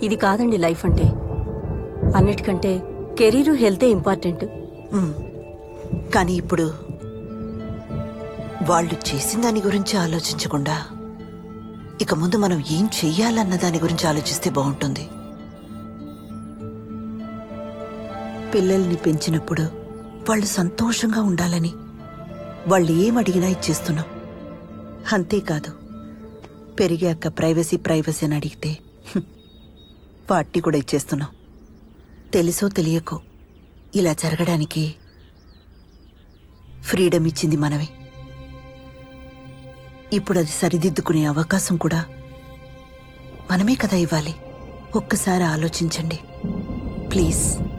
ఇది కాదండి లైఫ్ అంటే. అన్నిటికంటే కెరీరు, హెల్తే ఇంపార్టెంట్. కానీ ఇప్పుడు వాళ్ళు చేసిన దాని గురించి ఆలోచించకుండా ఇక ముందు మనం ఏం చెయ్యాలన్న దాని గురించి ఆలోచిస్తే బాగుంటుంది. పిల్లల్ని పెంచినప్పుడు వాళ్ళు సంతోషంగా ఉండాలని వాళ్ళు ఏమడిగినా ఇచ్చేస్తున్నాం. అంతేకాదు, పెరిగాక ప్రైవసీ అని అడిగితే వాటిని కూడా ఇచ్చేస్తున్నాం. తెలుసో తెలియకో ఇలా జరగడానికి ఫ్రీడమ్ ఇచ్చింది మనమే. ఇప్పుడు అది సరిదిద్దుకునే అవకాశం కూడా మనమే కదా ఇవ్వాలి. ఒక్కసారి ఆలోచించండి ప్లీజ్.